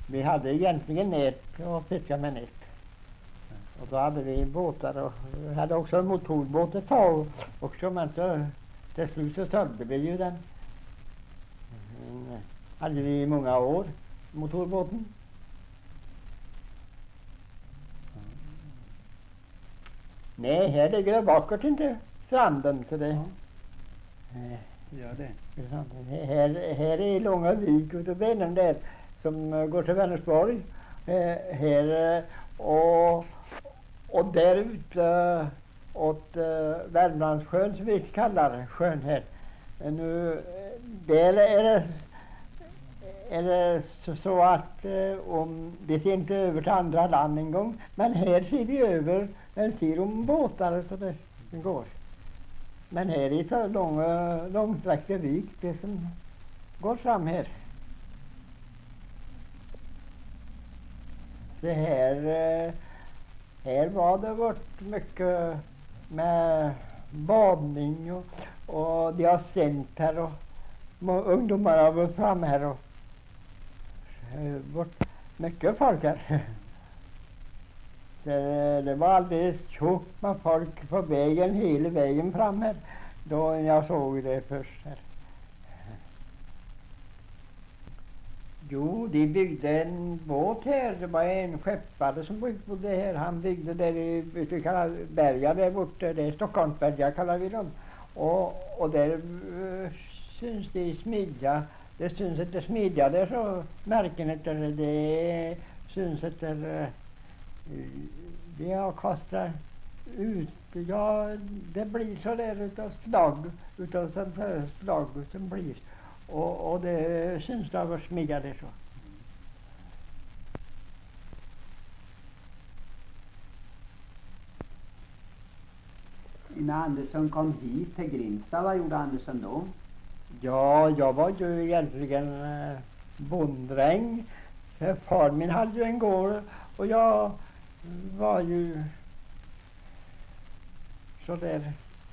Vi hade egentligen nät och fiskade med nät. Och då hade vi båtar och vi hade också en motorbåt ett tag också, men så till slut så sålde vi ju den. Hade vi i många år, motorbåten. Nej, här ligger det vackert inte stranden, så det... Gör det. Här är långa vik utav Vänern där som går till Vänersborg. Här och där ute åt Värmlandssjön, som vi kallar sjön här. Nu, där är det så att om vi ser inte över till andra land en gång, men här ser vi över, den ser om båtar så det går. Men här är så långsträckta vik, det som går fram här. Det här var det varit mycket med badning och de har sänt här och ungdomar har varit fram här och varit mycket folk här. Det var alldeles tjockt med folk på vägen, hela vägen fram här, då jag såg det först här. Jo, de byggde en båt här. Det var en skeppare som bodde här. Han byggde där vi kallar berga där borta. Det är Stockholmsberga kallar vi dem. Och där syns det smidja. Det syns inte smidja där så märken efter det syns efter det har kastat ut. Ja, det blir så där utav sånt här slag som blir. Och det syns det var smigade så. Innan Andersson kom hit till Grimsta, vad gjorde Andersson då? Ja, jag var ju egentligen bonddräng. Far min hade ju en gård och jag var ju så där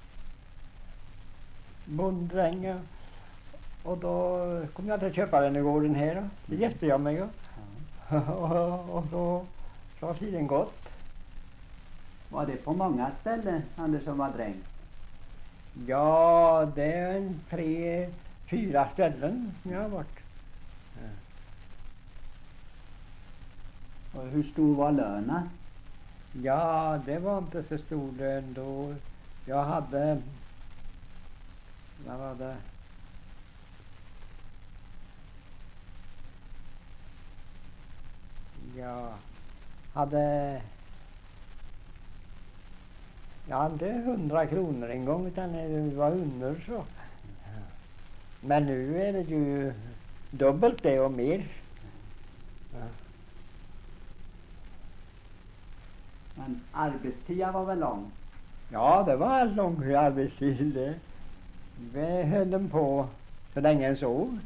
bonddräng. Och då kom jag till att köpa den i gården här då. Det hjälpte jag mig och då har tiden gått. Var det på många ställen Andersson var dräng? Ja, det är 3-4 ställen som jag har varit. Och hur stor var lönen? Ja, det var inte så stor lön då. Jag hade, vad var det? Jag hade inte 100 kronor en gång utan det var under så. Men nu är det ju dubbelt det och mer. Men arbetstiden var väl lång? Ja, det var en lång arbetstid det. Vi höll dem på så länge en sov.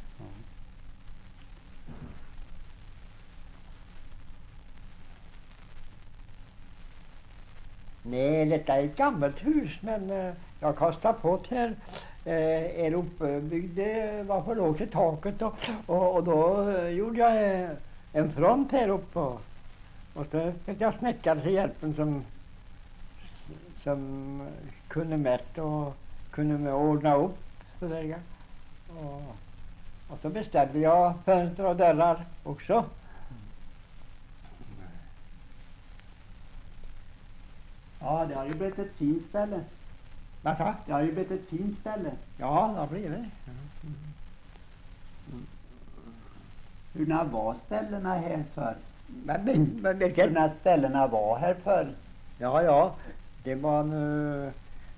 Nej, detta är ett gammalt hus, men jag kastade på det här. En uppbyggd var för lågt i taket och då gjorde jag en front här uppe. Och så fick jag snickare till hjälpen som kunde mätt och kunde ordna upp. Så där. Och så beställde jag fönster och dörrar också. Ja, det har ju blivit ett fint ställe. Varför? Det har ju blivit ett fint ställe. Ja, det blir det. Hur var ställena här förr? Vilken? Hur ställena var här förr? Ja, det var nu...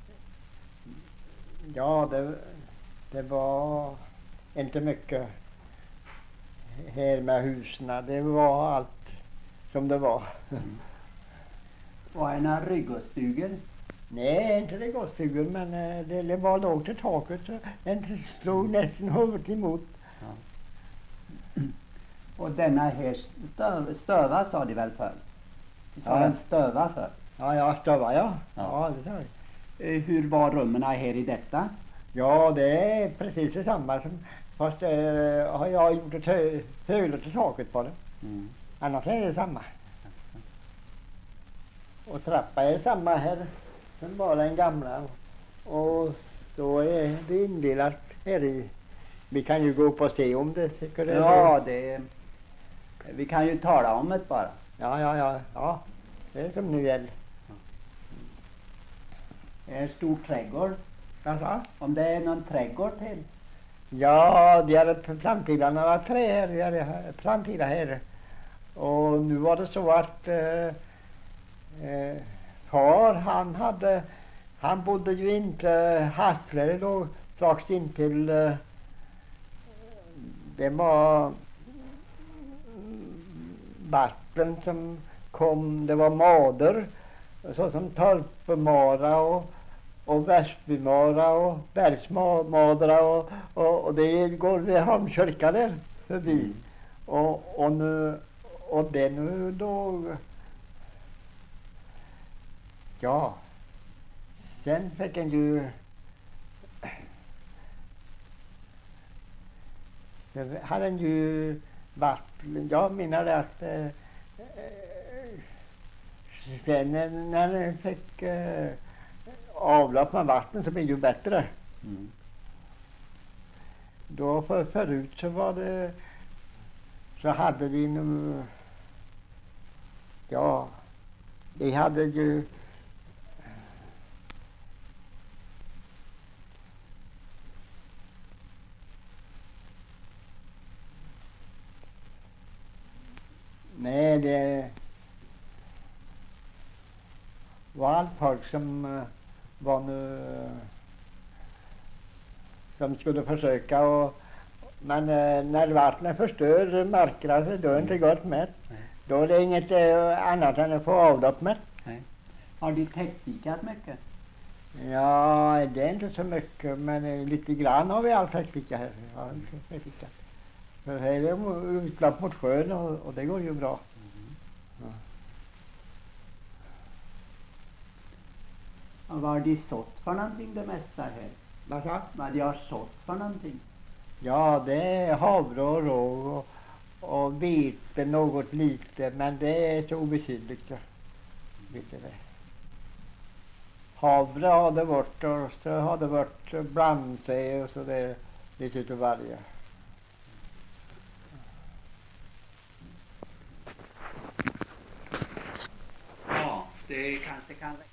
Ja, det var inte mycket här med husen. Det var allt som det var. Var det några ryggåstugor? Nej, inte ryggåstugor, men det var lågt i taket så den slog nästan huvudet emot. Ja. Och denna här stöva sa de väl förr? Sa den stöva förr? Ja, stöva, ja. Ja, det sa jag. Hur var rummen här i detta? Ja, det är precis detsamma som, fast har jag gjort ett högre till taket på det. Mm. Annars är det samma. Alltså. Och trappa är samma här som var den gamla. Och då är det indelat här i. Vi kan ju gå upp och se om det. Tycker det Ja, vi kan ju tala om det bara. Ja. Det är som nu gäller. Det är en stor trädgård. Alltså? Om det är någon trädgård till. Ja, de hade planterat några träd här. Vi hade planterat här. Och nu var det så att far han bodde ju inte Hasslare då strax in till det var vatten som kom, det var mader såsom Torpemara och Väsbymara och Bergsmadra och det går vid Holmkyrka där förbi. Och det nu då, ja, sen fick en ju, det hade en ju varit, jag menar att sen när den fick avlopp med vatten så blev det ju bättre. Mm. Då förut så var det, så hade de nu, ja, de hade ju nej, det var allt folk som var nu som skulle försöka men när vattnet förstör markerna så då är det inte gott med. Nej. Då är det inget annat än att få avlopp med. Nej. Har de täckdikat mycket? Ja, det är inte så mycket, men lite grann har vi all täckdika här. Ja, täckdika. För här är det utlopp mot sjön och det går ju bra. Mm. Ja. Och vad har de sått för någonting det mesta här? Vad sa? Vad de har sått för någonting? Ja, det är havre och råg och vete något lite, men det är så obetydligt. Ja. Vet du det? Havre har det varit och så har det varit blandsäd och så där lite utav varje. Ja, det kanske kan